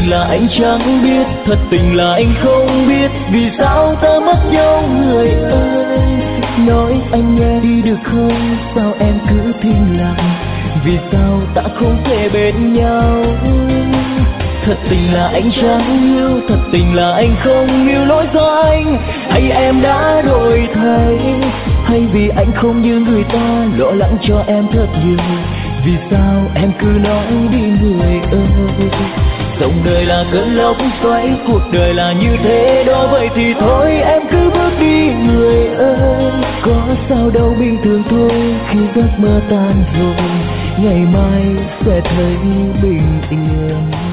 tình là anh chẳng biết, thật tình là anh không biết, vì sao ta mất nhau người ơi. Nói anh nghe đi được không, sao em cứ thinh lặng, vì sao ta không thể bên nhau. Thật tình là anh chẳng yêu, thật tình là anh không yêu, lỗi do anh hay em đã đổi thay, hay vì anh không như người ta lo lắng cho em thật nhiều. Vì sao em cứ nói đi người ơi. Dòng đời là cơn lốc xoáy, cuộc đời là như thế đó, vậy thì thôi em cứ bước đi người ơi. Có sao đâu, bình thường thôi, khi giấc mơ tan rồi ngày mai sẽ thấy bình yên.